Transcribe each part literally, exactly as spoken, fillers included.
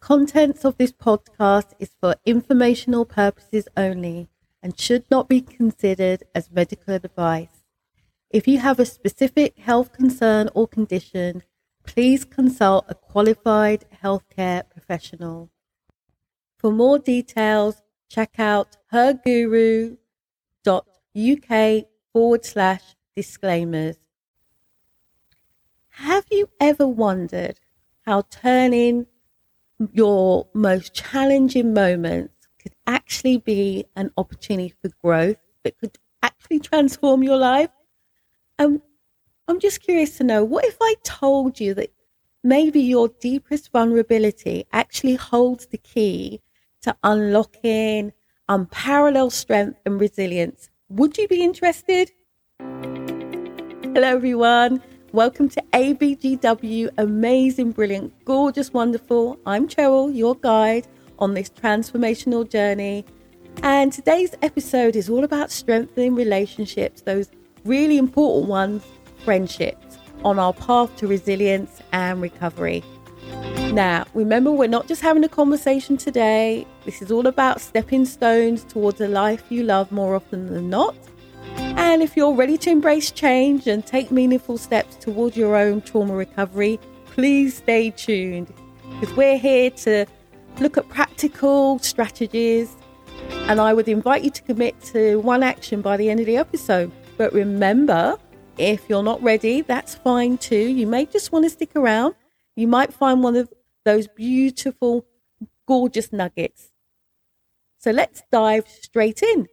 contents of this podcast is for informational purposes only and should not be considered as medical advice. If you have a specific health concern or condition, please consult a qualified healthcare professional. For more details, check out herguru.uk forward slash disclaimers. Have you ever wondered how turning your most challenging moments could actually be an opportunity for growth that could actually transform your life? Um, I'm just curious to know, what if I told you that maybe your deepest vulnerability actually holds the key to unlocking unparalleled strength and resilience? Would you be interested? Hello, everyone. Welcome to A B G W, amazing, brilliant, gorgeous, wonderful. I'm Cheryl, your guide on this transformational journey. And today's episode is all about strengthening relationships, those really important ones, friendships, on our path to resilience and recovery. Now, remember, we're not just having a conversation today. This is all about stepping stones towards a life you love more often than not. And if you're ready to embrace change and take meaningful steps towards your own trauma recovery, please stay tuned, because we're here to look at practical strategies. And I would invite you to commit to one action by the end of the episode. But remember, if you're not ready, that's fine too. You may just want to stick around. You might find one of those beautiful, gorgeous nuggets. So let's dive straight in.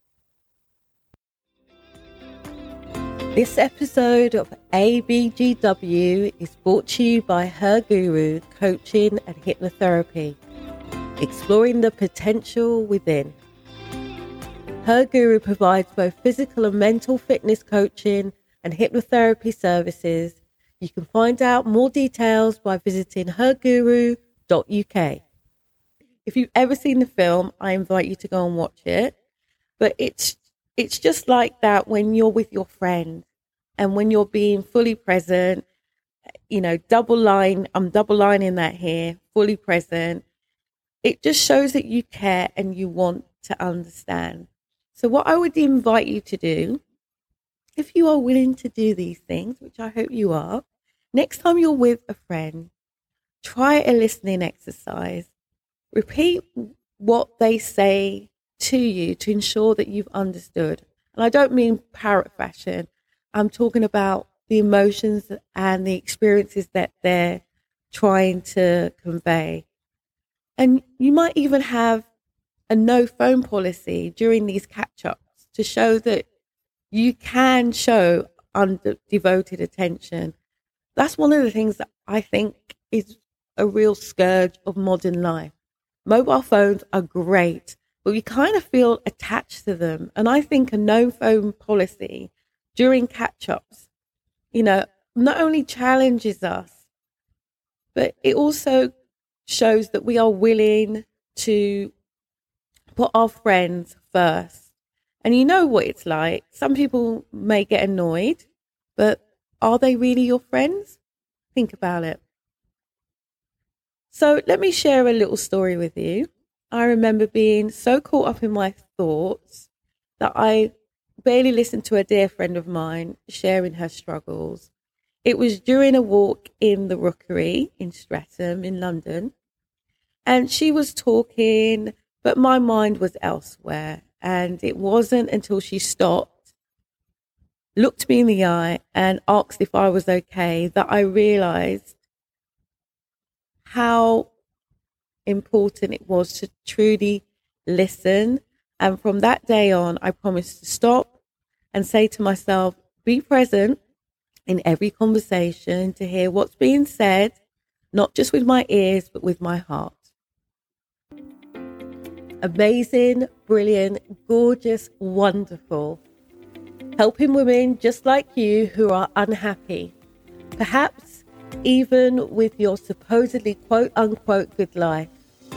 This episode of A B G W is brought to you by Her Guru Coaching and Hypnotherapy, exploring the potential within. Her Guru provides both physical and mental fitness coaching and hypnotherapy services. You can find out more details by visiting her guru dot U K. If you've ever seen the film, I invite you to go and watch it. But it's it's just like that when you're with your friend and when you're being fully present, you know, double line, I'm double lining that here, fully present. It just shows that you care and you want to understand. So what I would invite you to do, if you are willing to do these things, which I hope you are, next time you're with a friend, try a listening exercise. Repeat what they say to you to ensure that you've understood. And I don't mean parrot fashion. I'm talking about the emotions and the experiences that they're trying to convey. And you might even have a no phone policy during these catch-ups to show that you can show undevoted attention. That's one of the things that I think is a real scourge of modern life. Mobile phones are great, but we kind of feel attached to them. And I think a no phone policy during catch-ups, you know, not only challenges us, but it also shows that we are willing to put our friends first. And you know what it's like. Some people may get annoyed, but are they really your friends? Think about it. So let me share a little story with you. I remember being so caught up in my thoughts that I barely listened to a dear friend of mine sharing her struggles. It was during a walk in the Rookery in Streatham in London. And she was talking, but my mind was elsewhere. And it wasn't until she stopped, looked me in the eye and asked if I was okay that I realized how important it was to truly listen. And from that day on, I promised to stop and say to myself, be present in every conversation to hear what's being said, not just with my ears, but with my heart. Amazing, brilliant, gorgeous, wonderful. Helping women just like you who are unhappy, perhaps even with your supposedly quote unquote good life.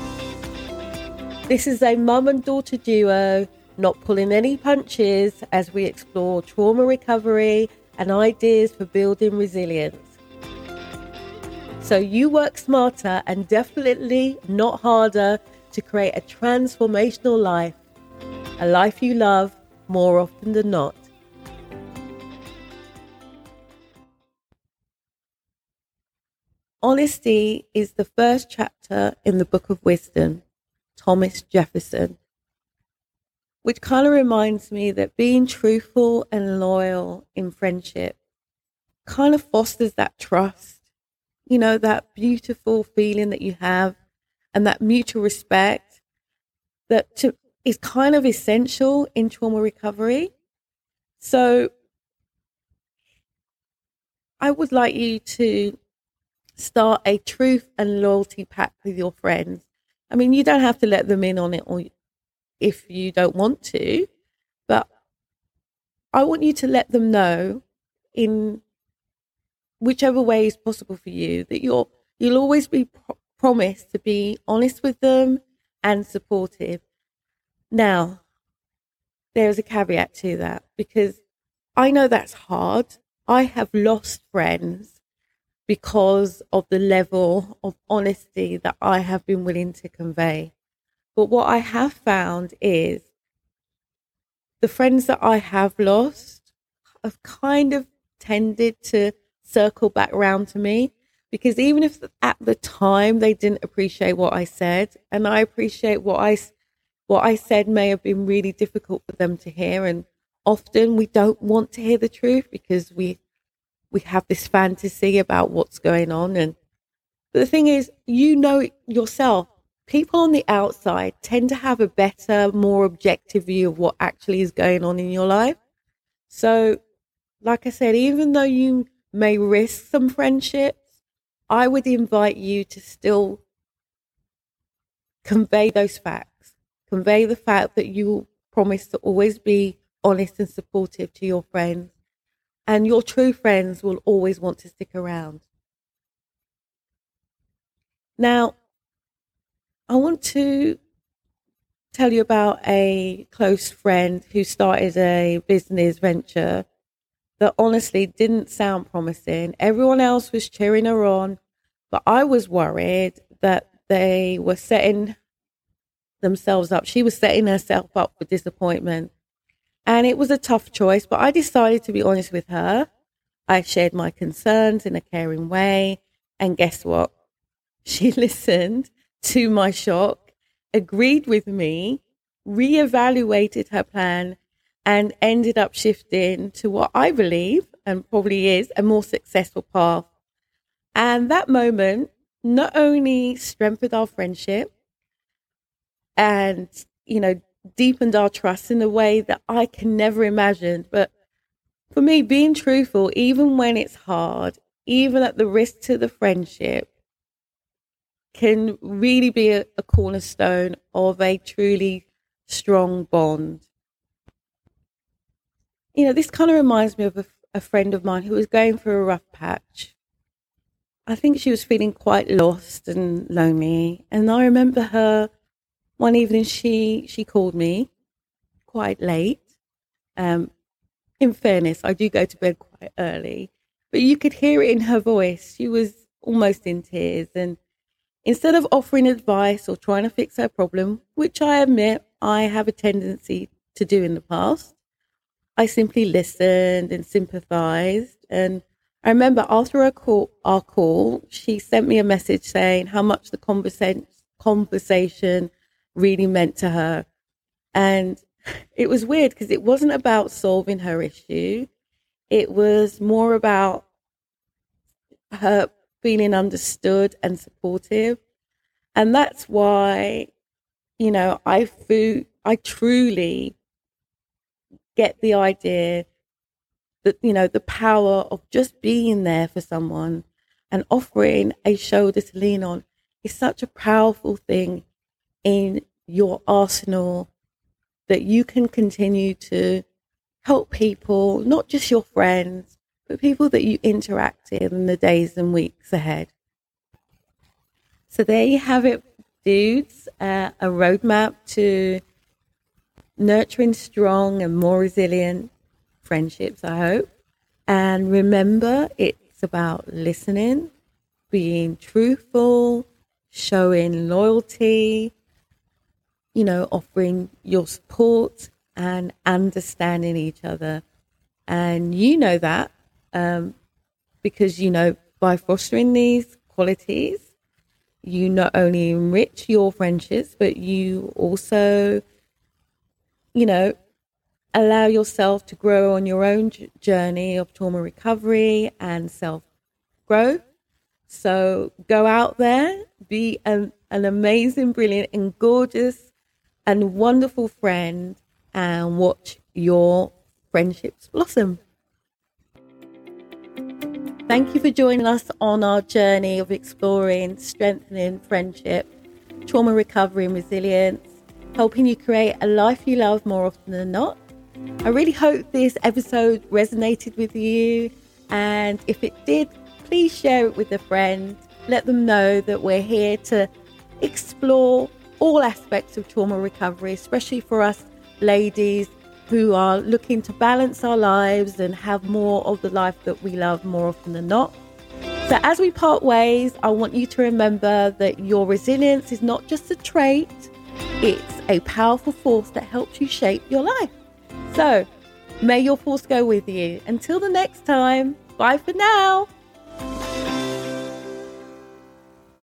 This is a mum and daughter duo, not pulling any punches as we explore trauma recovery and ideas for building resilience. So you work smarter and definitely not harder to create a transformational life, a life you love more often than not. Honesty is the first chapter in the Book of Wisdom, Thomas Jefferson, which kind of reminds me that being truthful and loyal in friendship kind of fosters that trust, you know, that beautiful feeling that you have and that mutual respect that to, is kind of essential in trauma recovery. So I would like you to start a truth and loyalty pact with your friends. I mean, you don't have to let them in on it or if you don't want to, but I want you to let them know in whichever way is possible for you that you're, you'll always be pro- promised to be honest with them and supportive. Now, there's a caveat to that because I know that's hard. I have lost friends because of the level of honesty that I have been willing to convey. But what I have found is the friends that I have lost have kind of tended to circle back around to me because even if at the time they didn't appreciate what I said, and I appreciate what I, what I said may have been really difficult for them to hear, and often we don't want to hear the truth because we we have this fantasy about what's going on. And but the thing is, you know yourself, people on the outside tend to have a better, more objective view of what actually is going on in your life. So, like I said, even though you may risk some friendships, I would invite you to still convey those facts, convey the fact that you promise to always be honest and supportive to your friends. And your true friends will always want to stick around. Now, I want to tell you about a close friend who started a business venture that honestly didn't sound promising. Everyone else was cheering her on, but I was worried that they were setting themselves up. She was setting herself up for disappointment. And it was a tough choice, but I decided to be honest with her. I shared my concerns in a caring way. And guess what? She listened to my shock, agreed with me, reevaluated her plan, and ended up shifting to what I believe, and probably is, a more successful path. And that moment not only strengthened our friendship and, you know, deepened our trust in a way that I can never imagine. But for me, being truthful, even when it's hard, even at the risk to the friendship, can really be a, a cornerstone of a truly strong bond. You know, this kind of reminds me of a, a friend of mine who was going through a rough patch. I think she was feeling quite lost and lonely. And I remember her one evening, she, she called me quite late. Um, in fairness, I do go to bed quite early, but you could hear it in her voice. She was almost in tears. And instead of offering advice or trying to fix her problem, which I admit I have a tendency to do in the past, I simply listened and sympathized. And I remember after our call, our call, she sent me a message saying how much the conversa- conversation really meant to her. And it was weird because it wasn't about solving her issue. It was more about her feeling understood and supportive. And that's why, you know, I feel, I truly get the idea that, you know, the power of just being there for someone and offering a shoulder to lean on is such a powerful thing in your arsenal that you can continue to help people, not just your friends, but people that you interact in in the days and weeks ahead. So there you have it, dudes, uh, a roadmap to nurturing strong and more resilient friendships, I hope. And remember, it's about listening, being truthful, showing loyalty, you know, offering your support and understanding each other. And you know that um, because, you know, by fostering these qualities, you not only enrich your friendships, but you also, you know, allow yourself to grow on your own journey of trauma recovery and self-growth. So go out there, be an, an amazing, brilliant and gorgeous and wonderful friend, and watch your friendships blossom. Thank you for joining us on our journey of exploring, strengthening friendship, trauma recovery and resilience, helping you create a life you love more often than not. I really hope this episode resonated with you, and if it did, please share it with a friend. Let them know that we're here to explore all aspects of trauma recovery, especially for us ladies who are looking to balance our lives and have more of the life that we love more often than not. So as we part ways, I want you to remember that your resilience is not just a trait, it's a powerful force that helps you shape your life. So may your force go with you. Until the next time, bye for now.